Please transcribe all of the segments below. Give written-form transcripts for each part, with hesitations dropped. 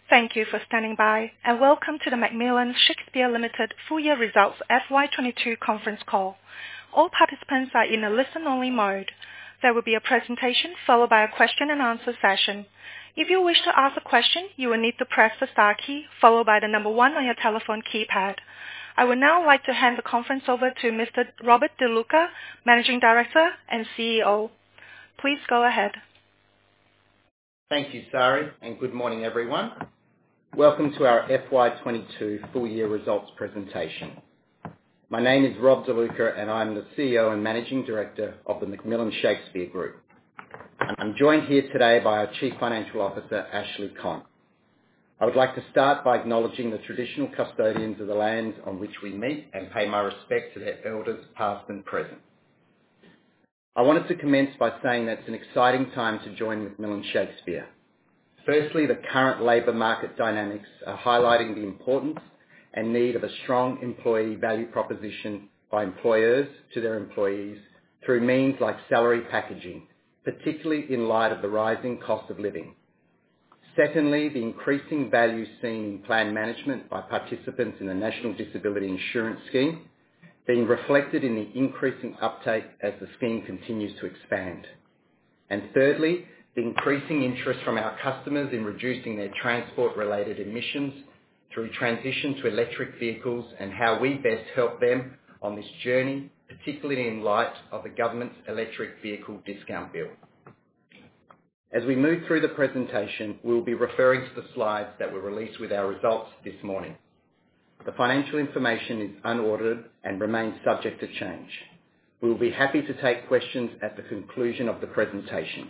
Thank you for standing by, and welcome to the Macmillan Shakespeare Limited Full Year Results FY22 conference call. All participants are in a listen-only mode. There will be a presentation followed by a question and answer session. If you wish to ask a question, you will need to press the star key followed by the number 1 on your telephone keypad. I would now like to hand the conference over to Mr. Robert De Luca, Managing Director and CEO. Please go ahead. Thank you, Sari, and good morning, everyone. Welcome to our FY22 full year results presentation. My name is Rob De Luca and I'm the CEO and Managing Director of the Macmillan Shakespeare Group. I'm joined here today by our Chief Financial Officer, Ashley Conn. I would like to start by acknowledging the traditional custodians of the lands on which we meet and pay my respect to their elders past and present. I wanted to commence by saying that it's an exciting time to join Macmillan Shakespeare. Firstly, the current labour market dynamics are highlighting the importance and need of a strong employee value proposition by employers to their employees through means like salary packaging, particularly in light of the rising cost of living. Secondly, the increasing value seen in plan management by participants in the National Disability Insurance Scheme, being reflected in the increasing uptake as the scheme continues to expand. And thirdly, the increasing interest from our customers in reducing their transport-related emissions through transition to electric vehicles and how we best help them on this journey, particularly in light of the government's electric vehicle discount bill. As we move through the presentation, we'll be referring to the slides that were released with our results this morning. The financial information is unaudited and remains subject to change. We will be happy to take questions at the conclusion of the presentation.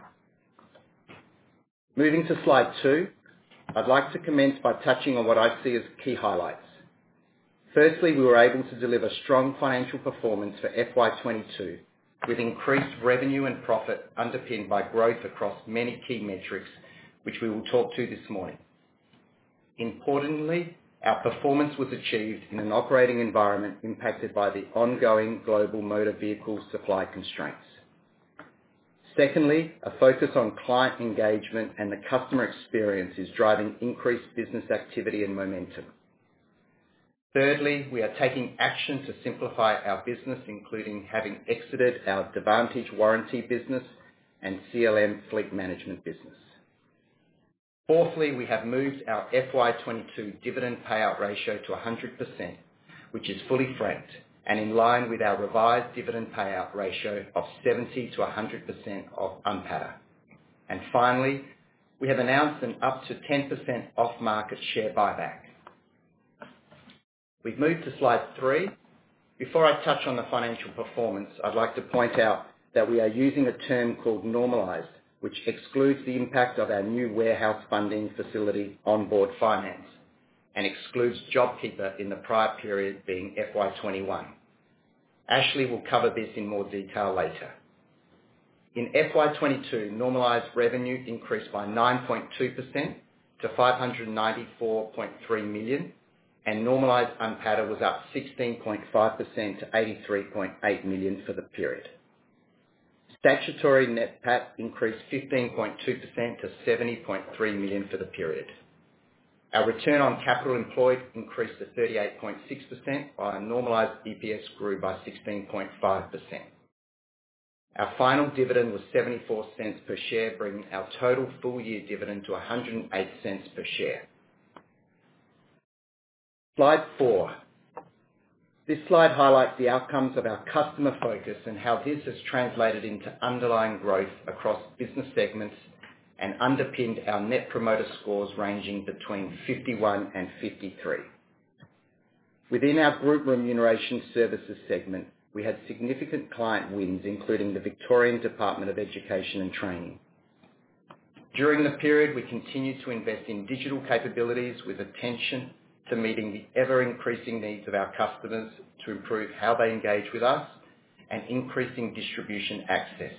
Moving to slide 2, I'd like to commence by touching on what I see as key highlights. Firstly, we were able to deliver strong financial performance for FY22 with increased revenue and profit underpinned by growth across many key metrics, which we will talk to this morning. Importantly, our performance was achieved in an operating environment impacted by the ongoing global motor vehicle supply constraints. Secondly, a focus on client engagement and the customer experience is driving increased business activity and momentum. Thirdly, we are taking action to simplify our business, including having exited our Advantage warranty business and CLM fleet management business. Fourthly, we have moved our FY22 dividend payout ratio to 100%, which is fully franked and in line with our revised dividend payout ratio of 70 to 100% of UNPATA. And finally, we have announced an up to 10% off-market share buyback. We've moved to slide 3. Before I touch on the financial performance, I'd like to point out that we are using a term called normalised, which excludes the impact of our new warehouse funding facility Onboard Finance and excludes JobKeeper in the prior period being FY21. Ashley will cover this in more detail later. In FY22, normalised revenue increased by 9.2% to $594.3 million, and normalised UNPATA was up 16.5% to $83.8 million for the period. Statutory net PAT increased 15.2% to $70.3 million for the period. Our return on capital employed increased to 38.6%, while our normalised EPS grew by 16.5%. Our final dividend was 74 cents per share, bringing our total full year dividend to 108 cents per share. Slide 4. This slide highlights the outcomes of our customer focus and how this has translated into underlying growth across business segments and underpinned our Net Promoter Scores ranging between 51 and 53. Within our Group Remuneration Services segment, we had significant client wins, including the Victorian Department of Education and Training. During the period, we continued to invest in digital capabilities with attention to meeting the ever-increasing needs of our customers to improve how they engage with us and increasing distribution access.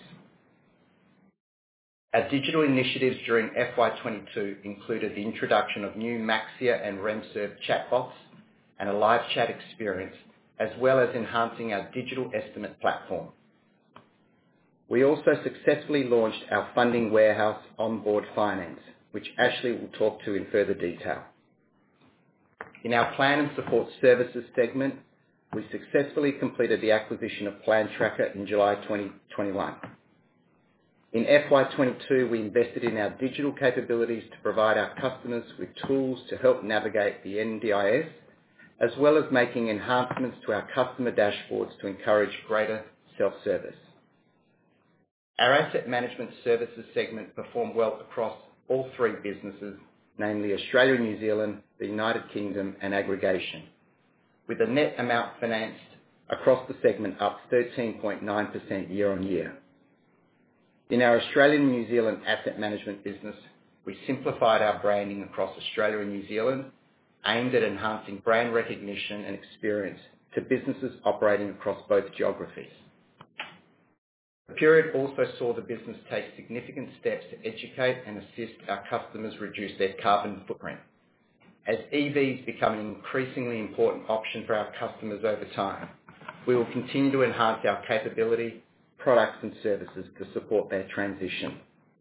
Our digital initiatives during FY22 included the introduction of new Maxia and RemServe chatbots and a live chat experience, as well as enhancing our digital estimate platform. We also successfully launched our funding warehouse Onboard Finance, which Ashley will talk to in further detail. In our Plan and Support Services segment, we successfully completed the acquisition of Plan Tracker in July 2021. In FY22, we invested in our digital capabilities to provide our customers with tools to help navigate the NDIS, as well as making enhancements to our customer dashboards to encourage greater self-service. Our Asset Management Services segment performed well across all three businesses, namely Australia and New Zealand, the United Kingdom and aggregation, with the net amount financed across the segment up 13.9% year on year. In our Australian and New Zealand asset management business, we simplified our branding across Australia and New Zealand, aimed at enhancing brand recognition and experience to businesses operating across both geographies. The period also saw the business take significant steps to educate and assist our customers reduce their carbon footprint. As EVs become an increasingly important option for our customers over time, we will continue to enhance our capability, products and services to support their transition.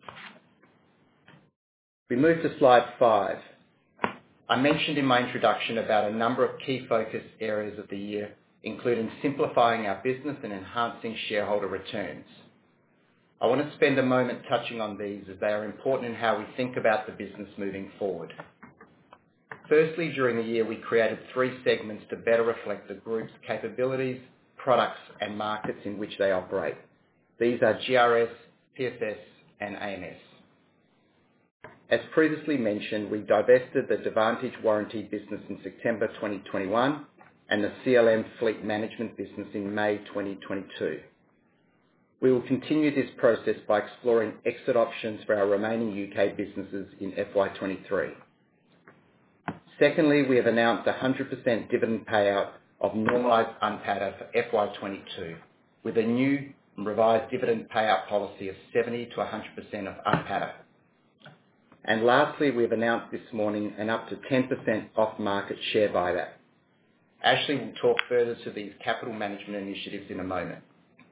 We move to slide 5. I mentioned in my introduction about a number of key focus areas of the year, including simplifying our business and enhancing shareholder returns. I want to spend a moment touching on these as they are important in how we think about the business moving forward. Firstly, during the year, we created 3 segments to better reflect the group's capabilities, products and markets in which they operate. These are GRS, PFS and AMS. As previously mentioned, we divested the Davantage Warranty business in September 2021 and the CLM Fleet Management business in May 2022. We will continue this process by exploring exit options for our remaining UK businesses in FY23. Secondly, we have announced a 100% dividend payout of normalised UNPATA for FY22, with a new and revised dividend payout policy of 70 to 100% of UNPATA. And lastly, we have announced this morning an up to 10% off-market share buyback. Ashley will talk further to these capital management initiatives in a moment.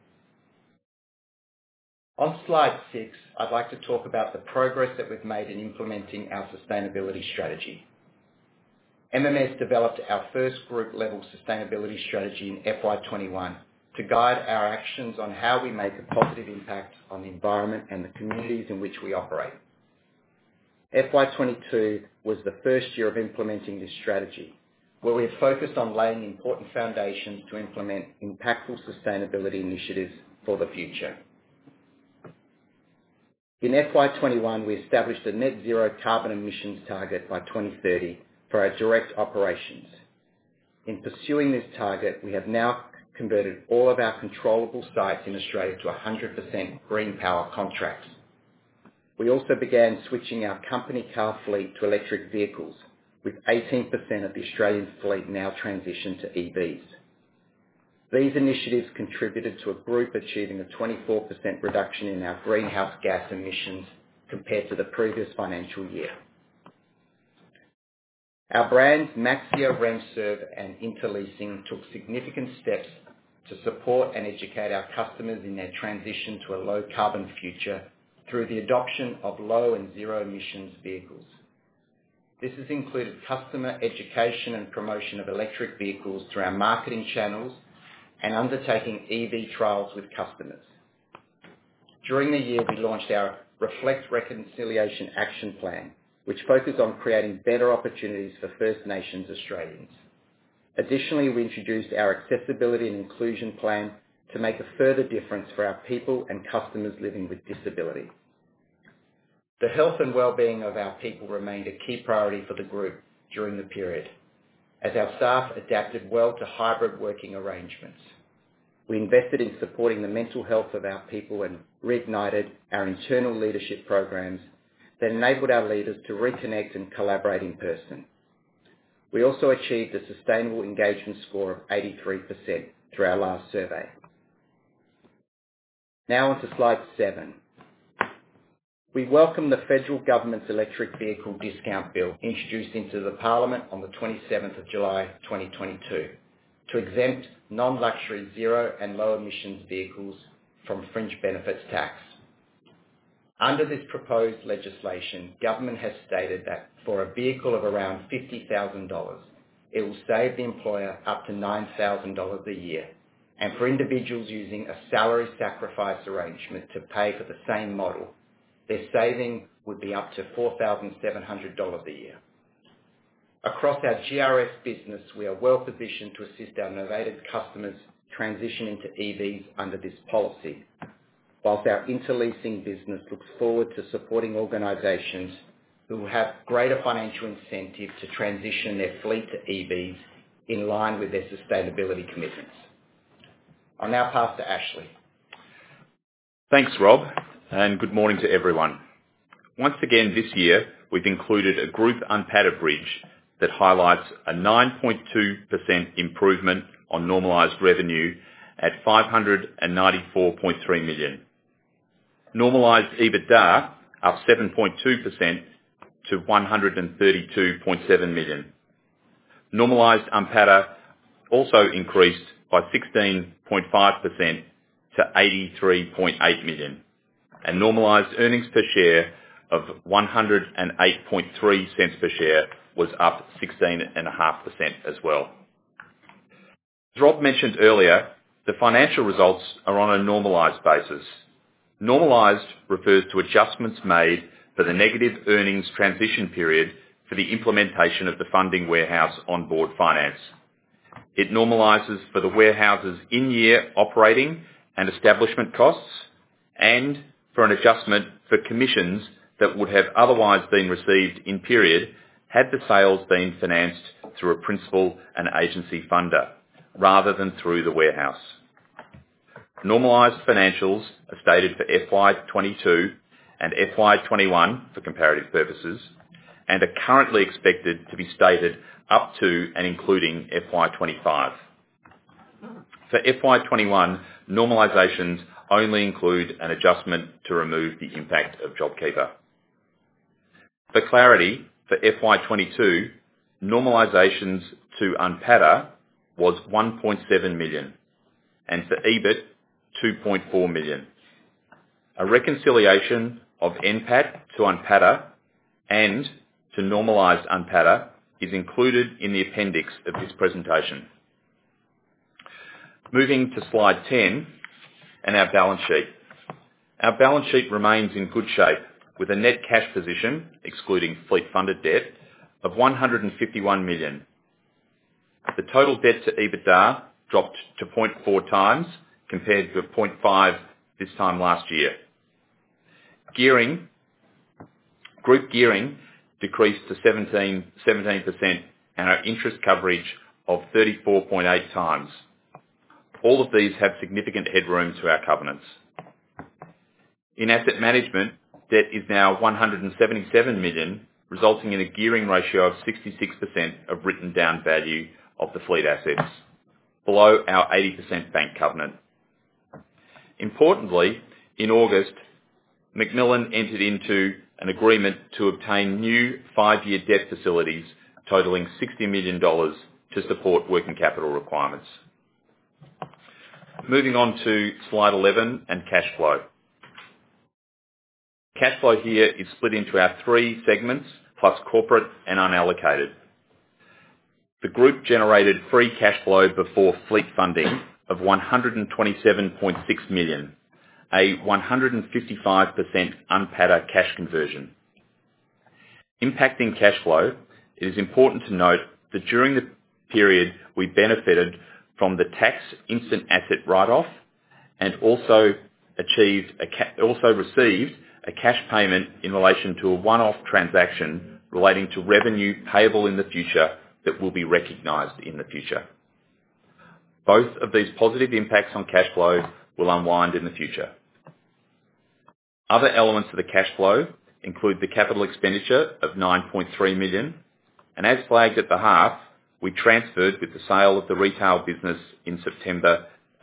On slide 6, I'd like to talk about the progress that we've made in implementing our sustainability strategy. MMS developed our first group-level sustainability strategy in FY21 to guide our actions on how we make a positive impact on the environment and the communities in which we operate. FY22 was the first year of implementing this strategy, where we have focused on laying important foundations to implement impactful sustainability initiatives for the future. In FY21, we established a net zero carbon emissions target by 2030 for our direct operations. In pursuing this target, we have now converted all of our controllable sites in Australia to 100% green power contracts. We also began switching our company car fleet to electric vehicles, with 18% of the Australian fleet now transitioned to EVs. These initiatives contributed to a group achieving a 24% reduction in our greenhouse gas emissions compared to the previous financial year. Our brands Maxxia, RemServ and Interleasing took significant steps to support and educate our customers in their transition to a low carbon future through the adoption of low and zero emissions vehicles. This has included customer education and promotion of electric vehicles through our marketing channels and undertaking EV trials with customers. During the year, we launched our Reflect Reconciliation Action Plan, which focused on creating better opportunities for First Nations Australians. Additionally, we introduced our Accessibility and Inclusion Plan to make a further difference for our people and customers living with disability. The health and well-being of our people remained a key priority for the group during the period, as our staff adapted well to hybrid working arrangements. We invested in supporting the mental health of our people and reignited our internal leadership programs that enabled our leaders to reconnect and collaborate in person. We also achieved a sustainable engagement score of 83% through our last survey. Now on to slide 7. We welcome the Federal Government's Electric Vehicle Discount Bill introduced into the Parliament on the 27th of July 2022 to exempt non-luxury zero and low emissions vehicles from fringe benefits tax. Under this proposed legislation, government has stated that for a vehicle of around $50,000, it will save the employer up to $9,000 a year, and for individuals using a salary sacrifice arrangement to pay for the same model, their saving would be up to $4,700 a year. Across our GRS business, we are well positioned to assist our novated customers transition into EVs under this policy, whilst our interleasing business looks forward to supporting organisations who have greater financial incentive to transition their fleet to EVs in line with their sustainability commitments. I'll now pass to Ashley. Thanks, Rob, and good morning to everyone. Once again this year, we've included a group UNPATA bridge that highlights a 9.2% improvement on normalised revenue at $594.3 million. Normalised EBITDA up 7.2% to $132.7 million. Normalised UNPATA also increased by 16.5% to $83.8 million, and normalised earnings per share of 108.3 cents per share was up 16.5% as well. As Rob mentioned earlier, the financial results are on a normalised basis. Normalised refers to adjustments made for the negative earnings transition period for the implementation of the funding warehouse onboard finance. It normalises for the warehouse's in-year operating and establishment costs and for an adjustment for commissions that would have otherwise been received in period had the sales been financed through a principal and agency funder rather than through the warehouse. Normalised financials are stated for FY22 and FY21 for comparative purposes and are currently expected to be stated up to and including FY25. For FY21, normalisations only include an adjustment to remove the impact of JobKeeper. For clarity, for FY22, normalisations to UNPATA was $1.7 million and for EBIT, $2.4 million. A reconciliation of NPAT to UNPATA and to normalised UNPATA is included in the appendix of this presentation. Moving to slide 10 and our balance sheet. Our balance sheet remains in good shape with a net cash position, excluding fleet-funded debt, of $151 million. The total debt to EBITDA dropped to 0.4 times compared to 0.5 this time last year. Group gearing decreased to 17% and our interest coverage of 34.8 times. All of these have significant headroom to our covenants. In asset management, debt is now $177 million, resulting in a gearing ratio of 66% of written down value of the fleet assets, below our 80% bank covenant. Importantly, in August, Macmillan entered into an agreement to obtain new 5-year debt facilities totalling $60 million to support working capital requirements. Moving on to slide 11 and cash flow. Cash flow here is split into our 3 segments plus corporate and unallocated. The group generated free cash flow before fleet funding of $127.6 million, a 155% UNPATA cash conversion. Impacting cash flow, it is important to note that during the period we benefited from the tax instant asset write-off and also received a cash payment in relation to a one-off transaction relating to revenue payable in the future that will be recognised in the future. Both of these positive impacts on cash flow will unwind in the future. Other elements of the cash flow include the capital expenditure of $9.3 million, and as flagged at the half, we transferred with the sale of the retail business in September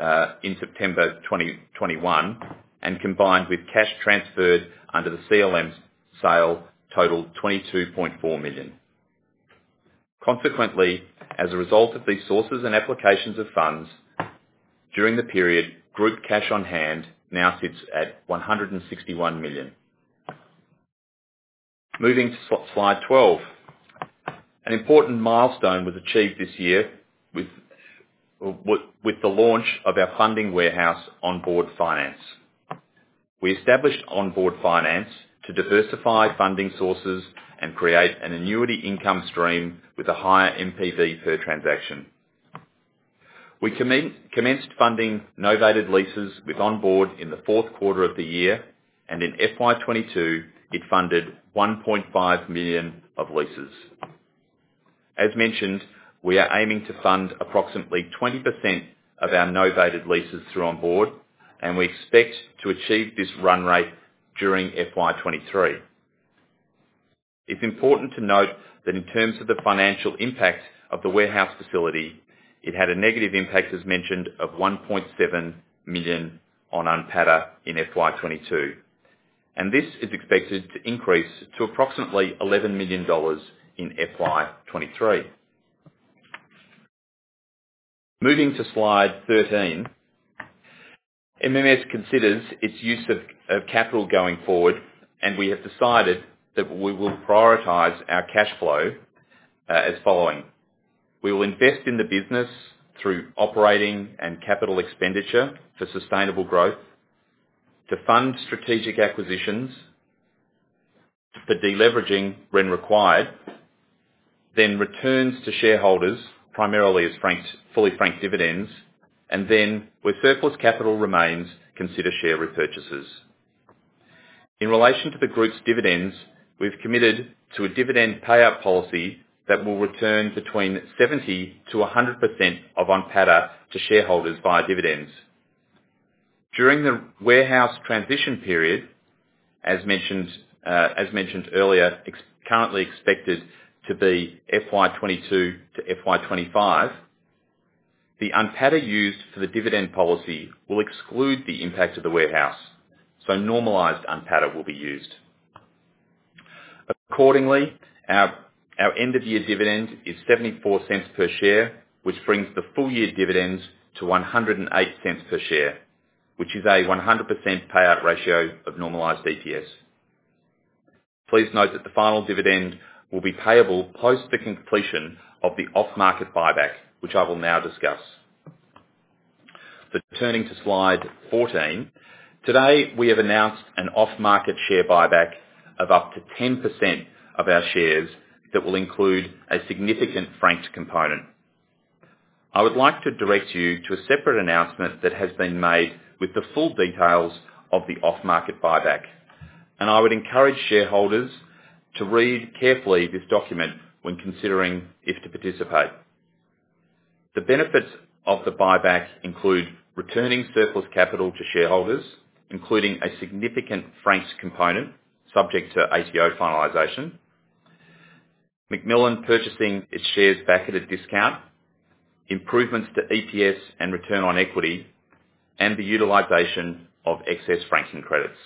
2021 and combined with cash transferred under the CLM sale totaled $22.4 million. Consequently, as a result of these sources and applications of funds, during the period, group cash on hand now sits at $161 million. Moving to slide 12. An important milestone was achieved this year with the launch of our funding warehouse, Onboard Finance. We established Onboard Finance to diversify funding sources and create an annuity income stream with a higher MPV per transaction. We commenced funding novated leases with Onboard in the fourth quarter of the year, and in FY22 it funded 1.5 million of leases. As mentioned, we are aiming to fund approximately 20% of our novated leases through Onboard, and we expect to achieve this run rate during FY23. It's important to note that in terms of the financial impact of the warehouse facility, it had a negative impact, as mentioned, of 1.7 million on UNPATA in FY22, and this is expected to increase to approximately $11 million in FY23. Moving to slide 13, MMS considers its use of capital going forward, and we have decided that we will prioritise our cash flow as following. We will invest in the business through operating and capital expenditure for sustainable growth, to fund strategic acquisitions, for deleveraging when required, then returns to shareholders, primarily as fully franked dividends, and then, where surplus capital remains, consider share repurchases. In relation to the group's dividends, we've committed to a dividend payout policy that will return between 70 to 100% of UNPATA to shareholders via dividends. During the warehouse transition period, as mentioned earlier, currently expected to be FY22 to FY25, the UNPATA used for the dividend policy will exclude the impact of the warehouse, so normalised UNPATA will be used. Accordingly, our end-of-year dividend is 74 cents per share, which brings the full-year dividends to 108 cents per share, which is a 100% payout ratio of normalised EPS. Please note that the final dividend will be payable post the completion of the off-market buyback, which I will now discuss. So turning to slide 14, today we have announced an off-market share buyback of up to 10% of our shares that will include a significant franked component. I would like to direct you to a separate announcement that has been made with the full details of the off-market buyback, and I would encourage shareholders to read carefully this document when considering if to participate. The benefits of the buyback include returning surplus capital to shareholders, including a significant franked component subject to ATO finalisation, Macmillan purchasing its shares back at a discount, improvements to EPS and return on equity, and the utilisation of excess franking credits.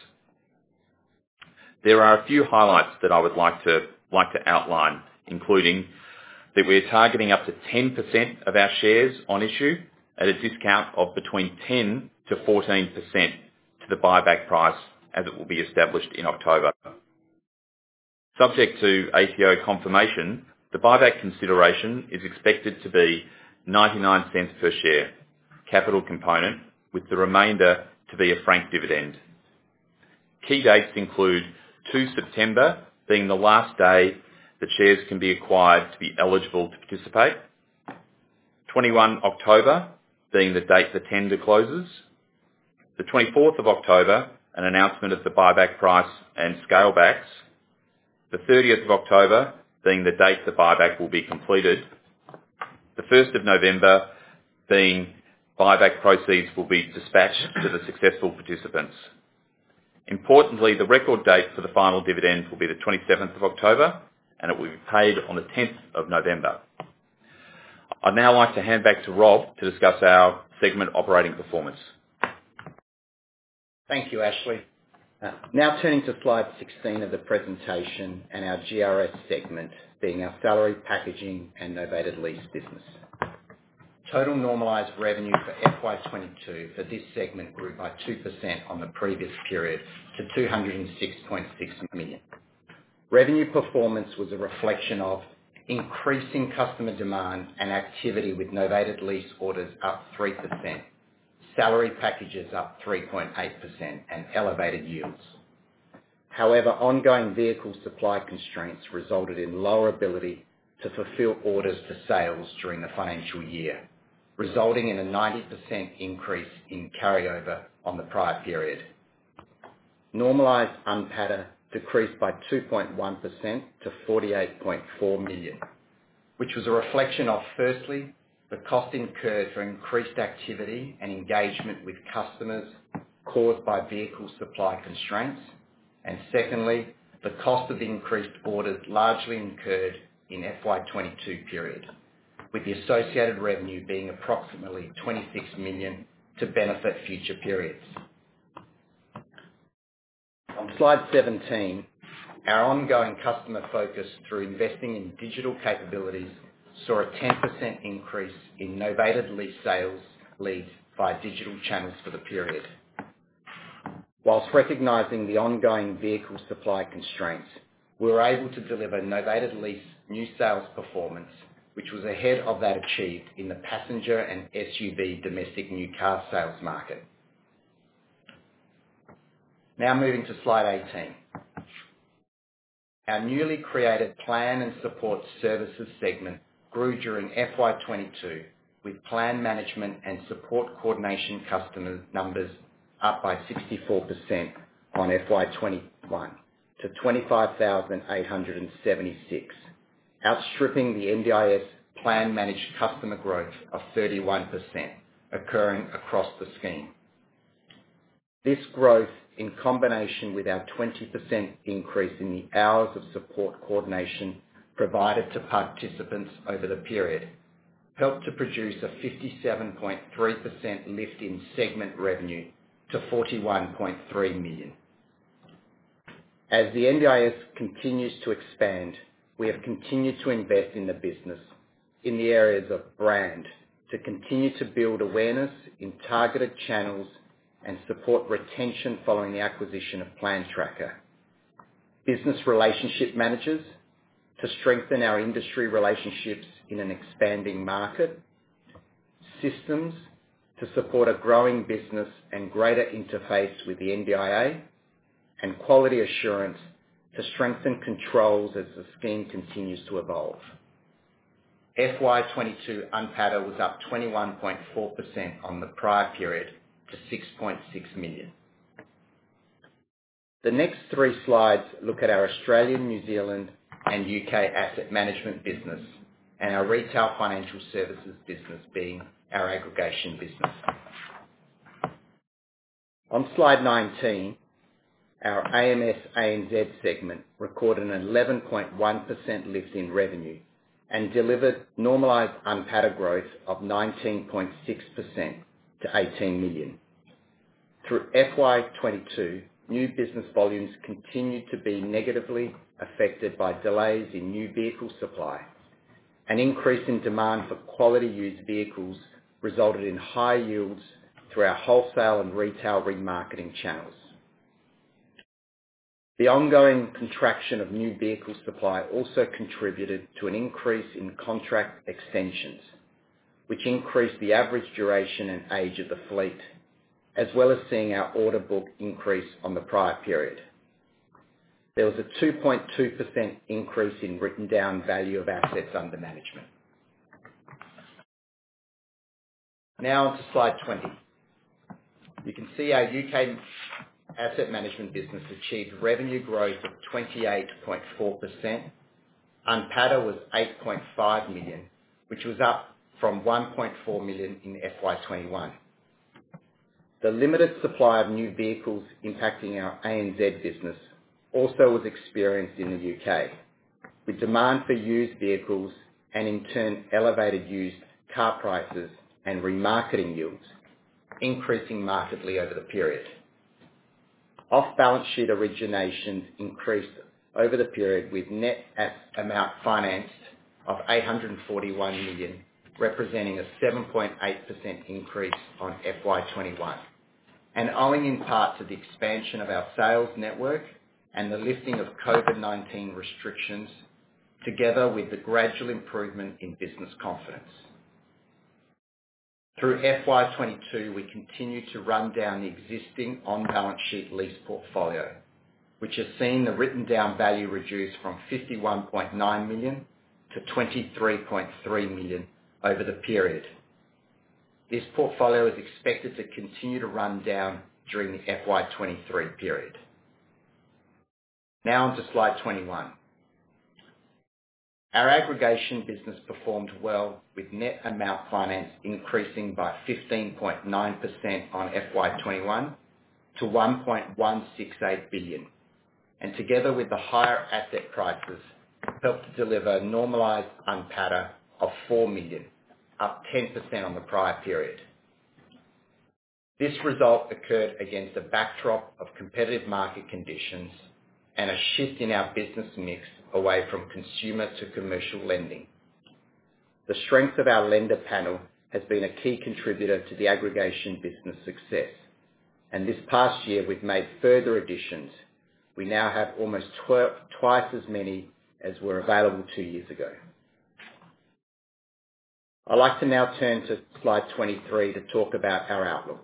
There are a few highlights that I would like to outline, including that we are targeting up to 10% of our shares on issue at a discount of between 10 to 14% to the buyback price as it will be established in October. Subject to ATO confirmation, the buyback consideration is expected to be 99 cents per share, capital component, with the remainder to be a franked dividend. Key dates include 2 September being the last day that shares can be acquired to be eligible to participate, 21 October being the date the tender closes, the 24th of October, an announcement of the buyback price and scale backs, the 30th of October being the date the buyback will be completed, the 1st of November being buyback proceeds will be dispatched to the successful participants. Importantly, the record date for the final dividend will be the 27th of October, and it will be paid on the 10th of November. I'd now like to hand back to Rob to discuss our segment operating performance. Thank you, Ashley. Now turning to slide 16 of the presentation and our GRS segment, being our salary, packaging and novated lease business. Total normalised revenue for FY22 for this segment grew by 2% on the previous period to 206.6 million. Revenue performance was a reflection of increasing customer demand and activity with novated lease orders up 3%, salary packages up 3.8%, and elevated yields. However, ongoing vehicle supply constraints resulted in lower ability to fulfill orders to sales during the financial year, resulting in a 90% increase in carryover on the prior period. Normalised UNPATA decreased by 2.1% to 48.4 million, which was a reflection of, firstly, the cost incurred for increased activity and engagement with customers caused by vehicle supply constraints, and secondly, the cost of increased orders largely incurred in FY22 period, with the associated revenue being approximately 26 million to benefit future periods. On slide 17, our ongoing customer focus through investing in digital capabilities saw a 10% increase in novated lease sales leads via digital channels for the period. Whilst recognising the ongoing vehicle supply constraints, we were able to deliver novated lease new sales performance, which was ahead of that achieved in the passenger and SUV domestic new car sales market. Now moving to slide 18. Our newly created Plan and Support Services segment grew during FY22, with plan management and support coordination customer numbers up by 64% on FY21 to 25,876, outstripping the NDIS plan managed customer growth of 31% occurring across the scheme. This growth, in combination with our 20% increase in the hours of support coordination provided to participants over the period, helped to produce a 57.3% lift in segment revenue to 41.3 million. As the NDIS continues to expand, we have continued to invest in the business in the areas of brand to continue to build awareness in targeted channels and support retention following the acquisition of Plan Tracker, business relationship managers to strengthen our industry relationships in an expanding market, systems to support a growing business and greater interface with the NDIA, and quality assurance to strengthen controls as the scheme continues to evolve. FY22 UNPATA was up 21.4% on the prior period to 6.6 million. The next three slides look at our Australian, New Zealand and UK asset management business and our retail financial services business being our aggregation business. On slide 19, our AMS ANZ segment recorded an 11.1% lift in revenue and delivered normalised UNPATA growth of 19.6% to 18 million. Through FY22, new business volumes continued to be negatively affected by delays in new vehicle supply. An increase in demand for quality used vehicles resulted in high yields through our wholesale and retail remarketing channels. The ongoing contraction of new vehicle supply also contributed to an increase in contract extensions, which increased the average duration and age of the fleet, as well as seeing our order book increase on the prior period. There was a 2.2% increase in written down value of assets under management. Now on to slide 20. You can see our UK asset management business achieved revenue growth of 28.4%. UNPATA was 8.5 million, which was up from 1.4 million in FY21. The limited supply of new vehicles impacting our ANZ business also was experienced in the UK, with demand for used vehicles and in turn elevated used car prices and remarketing yields increasing markedly over the period. Off-balance sheet originations increased over the period with net amount financed of 841 million, representing a 7.8% increase on FY21, and owing in part to the expansion of our sales network and the lifting of COVID-19 restrictions, together with the gradual improvement in business confidence. Through FY22, we continue to run down the existing on-balance sheet lease portfolio, which has seen the written down value reduce from 51.9 million to 23.3 million over the period. This portfolio is expected to continue to run down during the FY23 period. Now on to slide 21. Our aggregation business performed well, with net amount finance increasing by 15.9% on FY21 to 1.168 billion, and together with the higher asset prices, helped to deliver normalised UNPATA of 4 million, up 10% on the prior period. This result occurred against a backdrop of competitive market conditions and a shift in our business mix away from consumer to commercial lending. The strength of our lender panel has been a key contributor to the aggregation business success, and this past year we've made further additions. We now have almost twice as many as were available 2 years ago. I'd like to now turn to slide 23 to talk about our outlook.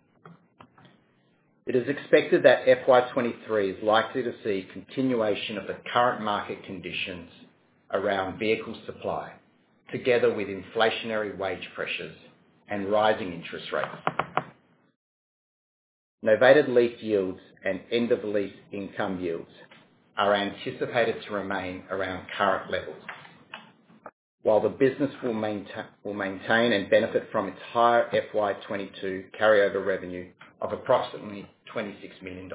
It is expected that FY23 is likely to see continuation of the current market conditions around vehicle supply, together with inflationary wage pressures and rising interest rates. Novated lease yields and end-of-lease income yields are anticipated to remain around current levels, while the business will maintain and benefit from its higher FY22 carryover revenue of approximately $26 million.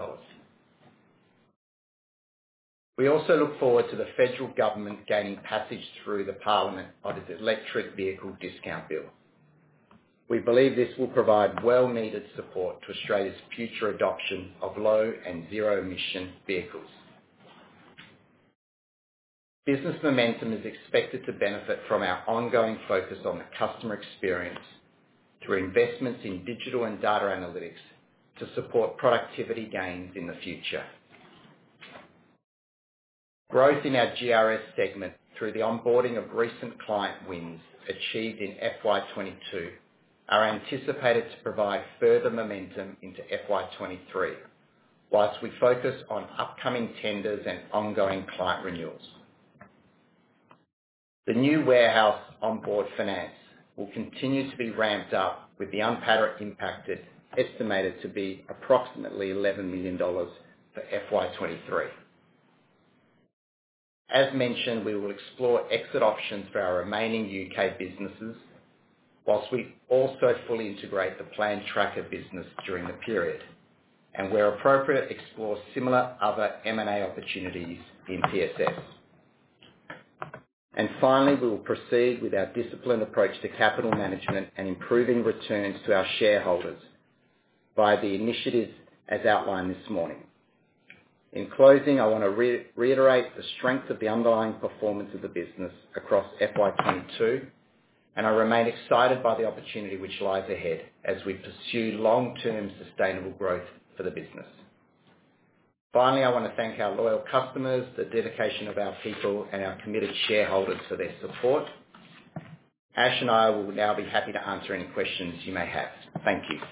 We also look forward to the federal government gaining passage through the Parliament of its electric vehicle discount bill. We believe this will provide well-needed support to Australia's future adoption of low and zero-emission vehicles. Business momentum is expected to benefit from our ongoing focus on the customer experience through investments in digital and data analytics to support productivity gains in the future. Growth in our GRS segment through the onboarding of recent client wins achieved in FY22 are anticipated to provide further momentum into FY23, whilst we focus on upcoming tenders and ongoing client renewals. The new warehouse onboard finance will continue to be ramped up, with the UNPATA impacted estimated to be approximately $11 million for FY23. As mentioned, we will explore exit options for our remaining UK businesses, whilst we also fully integrate the Plan Tracker business during the period, and where appropriate, explore similar other M&A opportunities in PSS. And finally, we will proceed with our disciplined approach to capital management and improving returns to our shareholders by the initiatives as outlined this morning. In closing, I want to reiterate the strength of the underlying performance of the business across FY22, and I remain excited by the opportunity which lies ahead as we pursue long-term sustainable growth for the business. Finally, I want to thank our loyal customers, the dedication of our people, and our committed shareholders for their support. Ash and I will now be happy to answer any questions you may have. Thank you.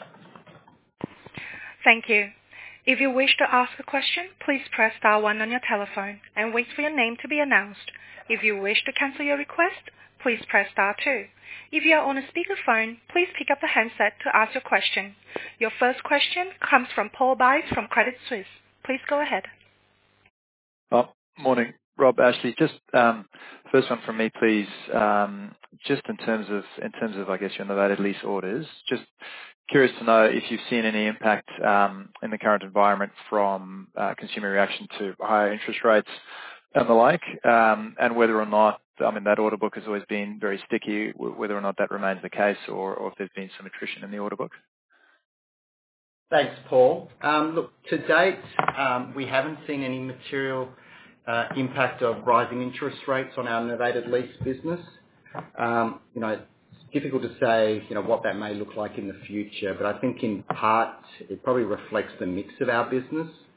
Thank you. If you wish to ask a question, please press star 1 on your telephone and wait for your name to be announced. If you wish to cancel your request, please press star 2. If you are on a speakerphone, please pick up the handset to ask your question. Your first question comes from Paul Buys from Credit Suisse. Please go ahead. Morning, Rob, Ashley. Just first one from me, please. Just in terms of I guess your novated lease orders. Just curious to know if you've seen any impact in the current environment from consumer reaction to higher interest rates and the like, and whether or not, I mean, that order book has always been very sticky, whether or not that remains the case, or if there's been some attrition in the order book. Thanks, Paul. Look, to date, we haven't seen any material impact of rising interest rates on our novated lease business. It's difficult to say, what that may look like in the future, but I think in part it probably reflects the mix of our business.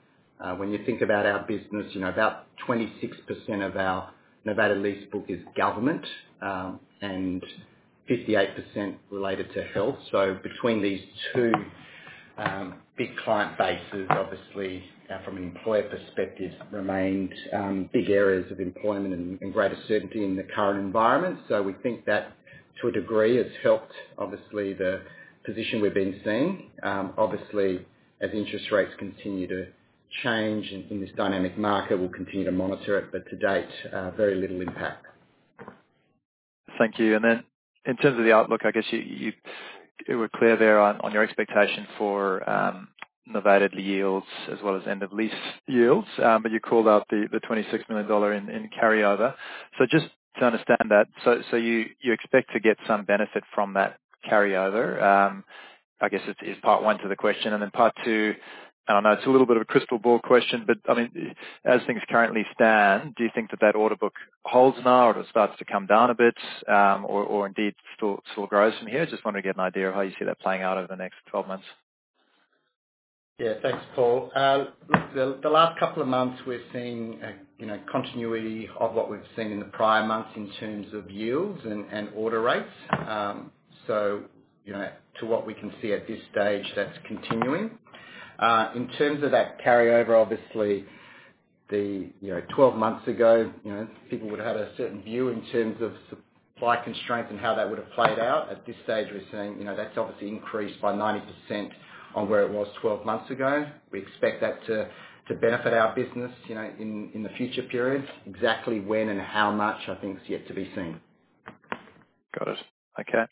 When you think about our business, about 26% of our novated lease book is government, and 58% related to health. So between these two big client bases, obviously, from an employer perspective, remained big areas of employment and greater certainty in the current environment. So we think that, to a degree, has helped, obviously, the position we've been seeing. Obviously, as interest rates continue to change in this dynamic market, we'll continue to monitor it, but to date, very little impact. Thank you. And then in terms of the outlook, I guess you were clear there on your expectation for novated yields as well as end of lease yields, but you called out the $26 million in carryover. So just to understand that, so you expect to get some benefit from that carryover. I guess is part one to the question, and then part two. And I know it's a little bit of a crystal ball question, but I mean, as things currently stand, do you think that order book holds now, or it starts to come down a bit, or indeed still grows from here? Just want to get an idea of how you see that playing out over the next 12 months. Yeah, thanks, Paul. Look, the last couple of months we're seeing continuity of what we've seen in the prior months in terms of yields and order rates. So to what we can see at this stage, that's continuing. In terms of that carryover, obviously, 12 months ago, people would have had a certain view in terms of supply constraints and how that would have played out. At this stage, we're seeing, that's obviously increased by 90% on where it was 12 months ago. We expect that to benefit our business, in the future periods. Exactly when and how much, I think, is yet to be seen. Got it. Okay.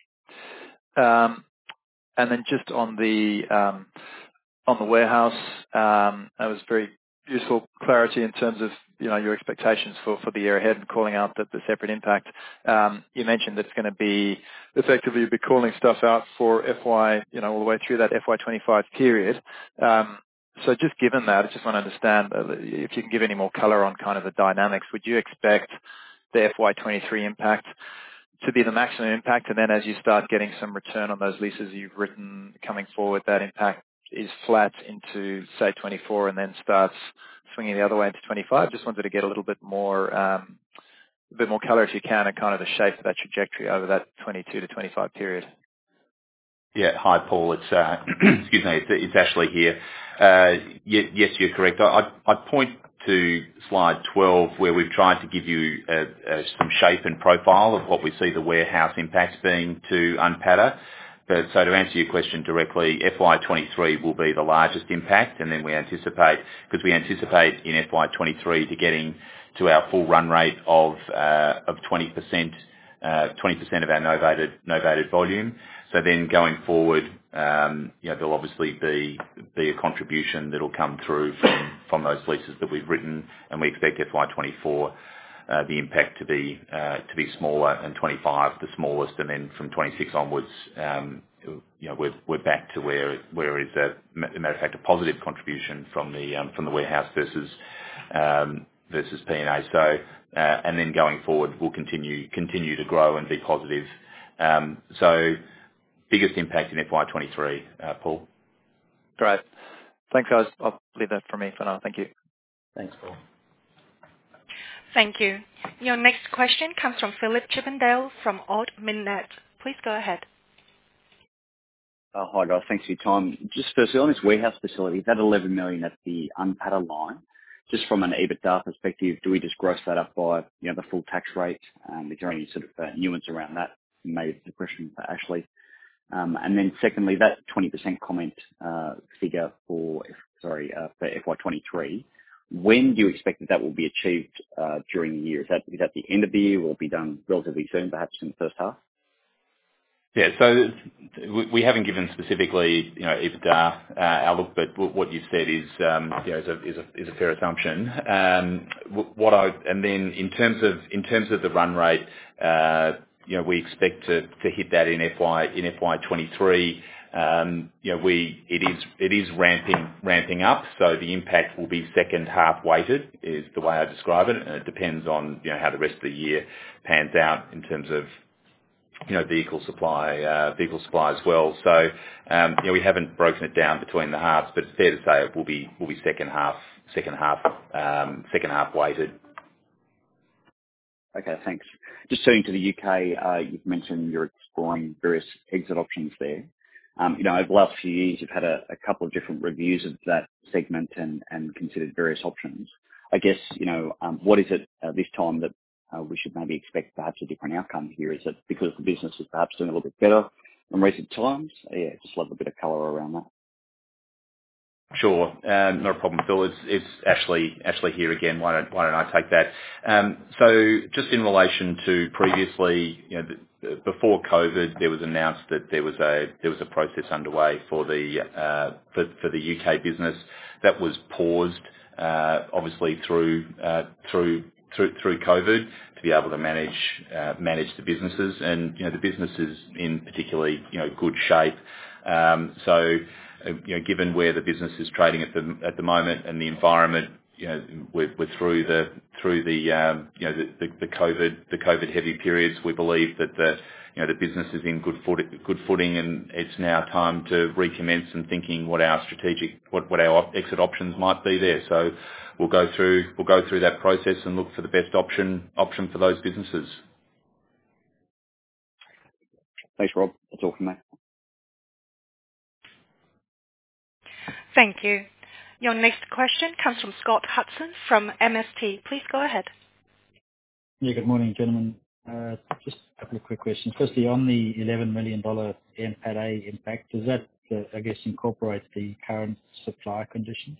And then just on the warehouse, that was very useful clarity in terms of your expectations for the year ahead and calling out the separate impact. You mentioned that it's going to be effectively you'll be calling stuff out for FY, all the way through that FY25 period. So just given that, I just want to understand if you can give any more colour on kind of the dynamics. Would you expect the FY23 impact to be the maximum impact, and then as you start getting some return on those leases you've written coming forward, that impact is flat into, say, 24 and then starts swinging the other way into 25? Just wanted to get a little bit more colour, if you can, and kind of the shape of that trajectory over that 22 to 25 period. Yeah. Hi, Paul. It's excuse me. It's Ashley here. Yes, you're correct. I'd point to slide 12 where we've tried to give you some shape and profile of what we see the warehouse impacts being to UNPATA. But so to answer your question directly, FY23 will be the largest impact, and then we anticipate in FY23 to getting to our full run rate of 20% of our novated volume. So then going forward, there'll obviously be a contribution that'll come through from those leases that we've written, and we expect FY24 the impact to be smaller, and 25 the smallest, and then from 26 onwards, we're back to where is a matter of fact a positive contribution from the warehouse versus P&A. So and then going forward, we'll continue to grow and be positive. So biggest impact in FY23, Paul. Great. Thanks, guys. I'll leave that for me for now. Thank you. Thanks, Paul. Thank you. Your next question comes from Philip Chippendale from Ord Minnett. Please go ahead. Hi, guys. Thanks for your time. Just firstly, on this warehouse facility, that 11 million at the UNPATA line, just from an EBITDA perspective, do we just gross that up by the full tax rate? Is there any sort of nuance around that? Maybe the question for Ashley. And then secondly, that 20% comment figure for FY23, when do you expect that will be achieved during the year? Is that the end of the year, or will it be done relatively soon, perhaps in the first half? Yeah, so we haven't given specifically, EBITDA outlook, but what you've said is a fair assumption. And then in terms of the run rate, we expect to hit that in FY23. It is ramping up, so the impact will be second half weighted, is the way I describe it, and it depends on how the rest of the year pans out in terms of vehicle supply as well. So we haven't broken it down between the halves, but it's fair to say it will be second half second half weighted. Okay, thanks. Just turning to the UK, you've mentioned you're exploring various exit options there. Over the last few years, you've had a couple of different reviews of that segment and considered various options. I guess, what is it this time that we should maybe expect perhaps a different outcome here? Is it because the business is perhaps doing a little bit better in recent times? Yeah, just love a bit of colour around that. Sure. Not a problem, Phil. It's Ashley here again. Why don't I take that? So just in relation to previously, before COVID, there was announced that there was a process underway for the UK business that was paused, obviously through COVID, to be able to manage the businesses, and the business is in particularly good shape. Given where the business is trading at the moment and the environment, we're through the COVID heavy periods. We believe that the business is in good footing, and it's now time to recommence and thinking what our exit options might be there. So we'll go through that process and look for the best option for those businesses. Thanks, Rob. That's all from me. Thank you. Your next question comes from Scott Hudson from MST. Please go ahead. Yeah, good morning, gentlemen. Just a couple of quick questions. Firstly, on the $11 million NPATA impact, does that, incorporate the current supply conditions?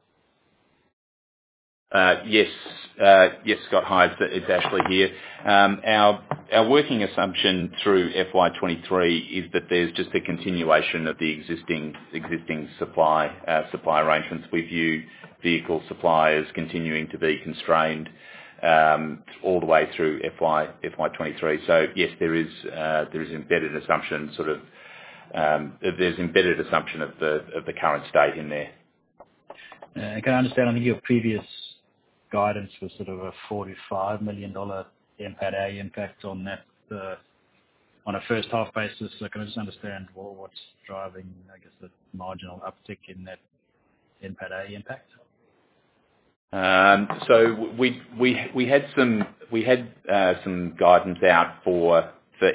Yes, Scott. Hi, it's Ashley here. Our working assumption through FY23 is that there's just a continuation of the existing supply arrangements. We view vehicle supply as continuing to be constrained all the way through FY23. So yes, there is embedded assumption there's embedded assumption of the current state in there. Can I understand? I think your previous guidance was sort of a $45 million NPATA impact on that on a first half basis. So can I just understand what's driving, the marginal uptick in that NPATA impact? So we had some guidance out for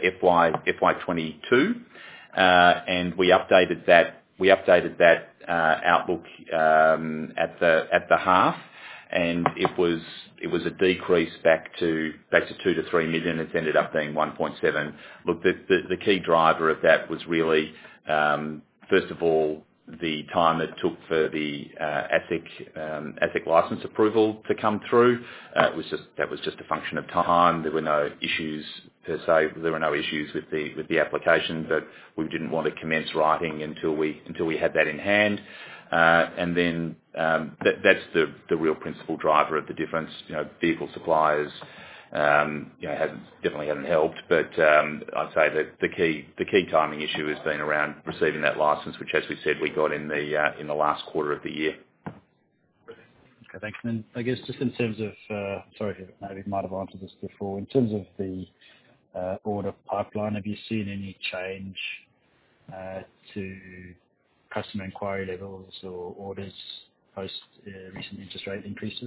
FY22, and we updated that outlook at the half, and it was a decrease back to 2 to 3 million. It's ended up being 1.7. Look, the key driver of that was really first of all the time it took for the ASIC license approval to come through. That was just a function of time. There were no issues per se. There were no issues with the application, but we didn't want to commence writing until we had that in hand. And then that's the real principal driver of the difference. Vehicle suppliers definitely hasn't helped, but I'd say that the key timing issue has been around receiving that license, which, as we said, we got in the last quarter of the year. Okay, thanks. And I guess just in terms of, sorry, maybe you might have answered this before. In terms of the order pipeline, have you seen any change to customer inquiry levels or orders post recent interest rate increases?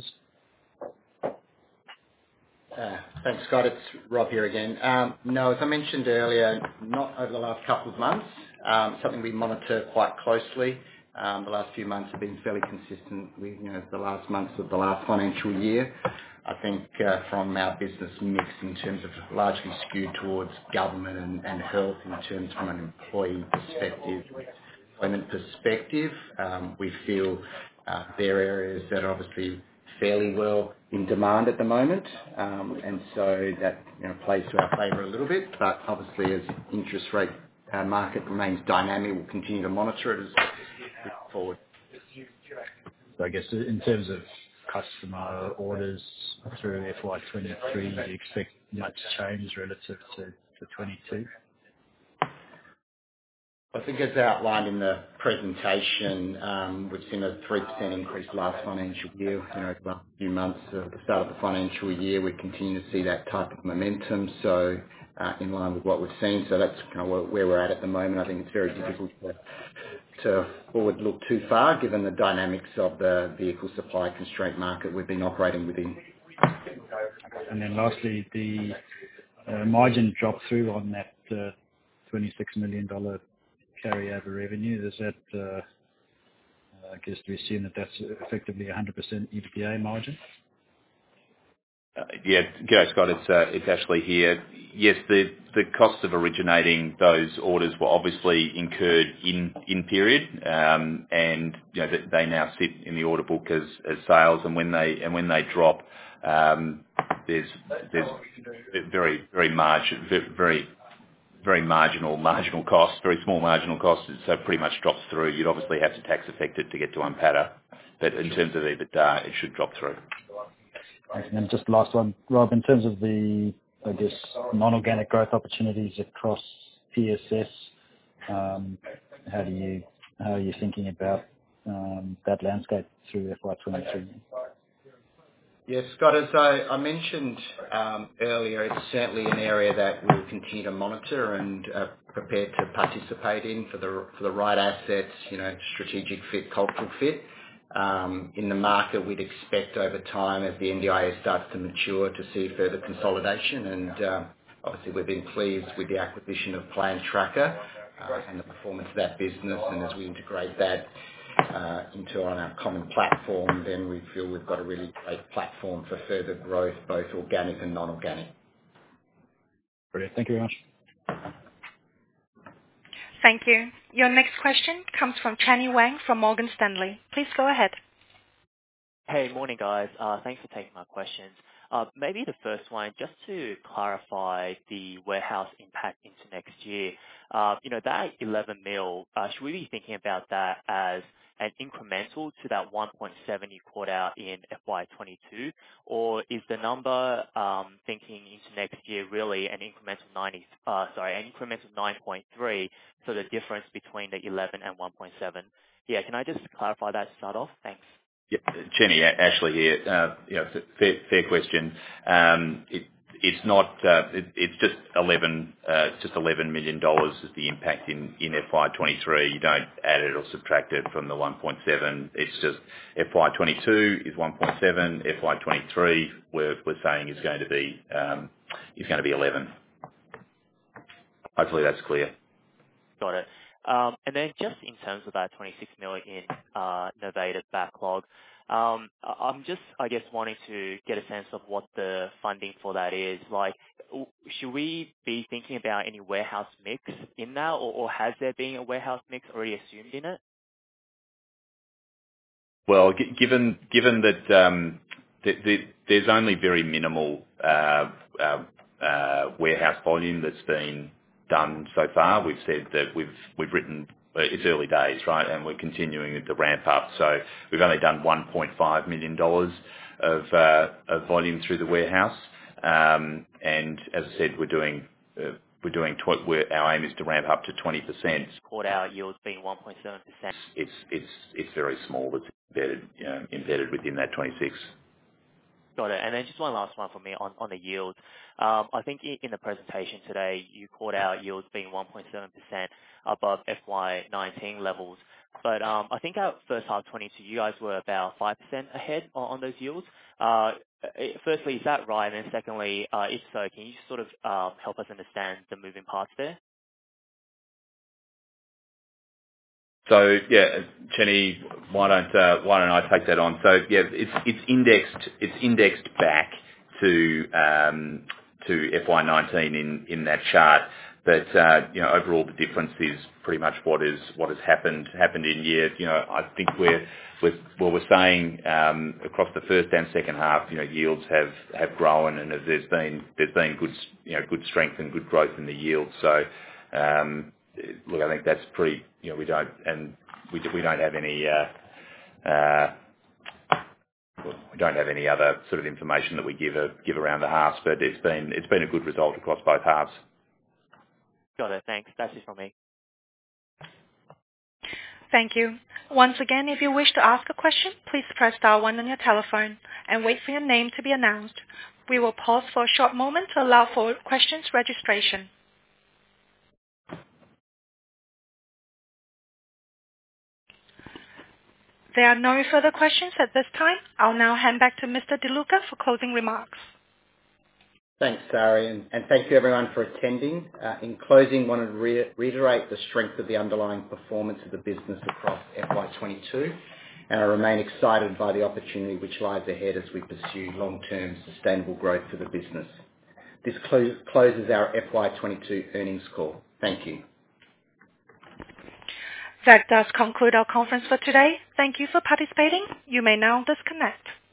Thanks, Scott. It's Rob here again. No, as I mentioned earlier, not over the last couple of months. Something we monitor quite closely. The last few months have been fairly consistent with the last months of the last financial year. I think from our business mix in terms of largely skewed towards government and health in terms from an employment perspective, we feel they're areas that are obviously fairly well in demand at the moment, and so that plays to our favour a little bit. But obviously, as interest rate market remains dynamic, we'll continue to monitor it as we go forward. So I guess in terms of customer orders through FY23, do you expect much change relative to 22? I think as outlined in the presentation, we've seen a 3% increase last financial year. The last few months at the start of the financial year, we continue to see that type of momentum. So in line with what we've seen, so that's kind of where we're at the moment. I think it's very difficult to to forward look too far, given the dynamics of the vehicle supply constraint market we've been operating within. And then lastly, the margin drop through on that $26 million carryover revenue. Is that, I guess, do we assume that that's effectively 100% EBITDA margin? Yeah, G'day Scott, it's Ashley here. Yes, the cost of originating those orders were obviously incurred in period, and you know they now sit in the order book as sales, and when they drop, there's very marginal costs, very small marginal costs, so it pretty much drops through. You'd obviously have to tax affect it to get to UNPATA, but in terms of EBITDA, it should drop through. Thanks. And then just last one, Rob, in terms of the, I guess, non-organic growth opportunities across PSS, how are you thinking about that landscape through FY23? Yes, Scott, as I mentioned earlier, it's certainly an area that we'll continue to monitor and prepared to participate in for the right assets, you know, strategic fit, cultural fit. In the market, we'd expect over time, as the NDIS starts to mature, to see further consolidation. And obviously, we've been pleased with the acquisition of Plan Tracker and the performance of that business. And as we integrate that into our common platform, then we feel we've got a really great platform for further growth, both organic and non-organic. Brilliant. Thank you very much. Thank you. Your next question comes from Chenny Wang from Morgan Stanley. Please go ahead. Hey, morning guys. Thanks for taking my questions. Maybe the first one, just to clarify the warehouse impact into next year. You know, that 11 mil, should we be thinking about that as an incremental to that 1.7 you called out in FY22, or is the number thinking into next year really an incremental 9.3, so the difference between the 11 and 1.7? Yeah, can I just clarify that to start off? Thanks. Yeah, Chenny, Ashley here. You know, fair question. It's not. It's just $11 million is the impact in FY23. You don't add it or subtract it from the 1.7. It's just FY22 is 1.7. FY23 we're saying is going to be 11. Hopefully that's clear. Got it. And then just in terms of that 26 million in novated backlog, I'm just, I guess, wanting to get a sense of what the funding for that is. Like, should we be thinking about any warehouse mix in that, or has there been a warehouse mix already assumed in it? Well, given that there's only very minimal warehouse volume that's been done so far. We've said that we've written, it's early days, right? And we're continuing the ramp up. So we've only done $1.5 million of volume through the warehouse. And as I said, our aim is to ramp up to 20%. Called out yields being 1.7%. It's very small. It's embedded within that 26. Got it. And then just one last one for me on the yield. I think in the presentation today, you called out yields being 1.7% above FY19 levels. But I think our first half 22, you guys were about 5% ahead on those yields. Firstly, is that right? And then secondly, if so, can you sort of help us understand the moving parts there? So yeah, Chenny, why don't I take that on? So yeah, it's indexed back to FY19 in that chart, but you know, overall the difference is pretty much what has happened in year. You know, I think we're saying across the first and second half, you know, yields have grown, and there's been good strength and good growth in the yield. So look, I think that's pretty. You know, we don't have any other sort of information that we give around the halves, but it's been a good result across both halves. Got it. Thanks. That's it from me. Thank you. Once again, if you wish to ask a question, please press star 1 on your telephone and wait for your name to be announced. We will pause for a short moment to allow for questions registration. There are no further questions at this time. I'll now hand back to Mr. De Luca for closing remarks. Thanks, Sari, and thank you everyone for attending. In closing, I want to reiterate the strength of the underlying performance of the business across FY22, and I remain excited by the opportunity which lies ahead as we pursue long-term sustainable growth for the business. This closes our FY22 earnings call. Thank you. That does conclude our conference for today. Thank you for participating. You may now disconnect.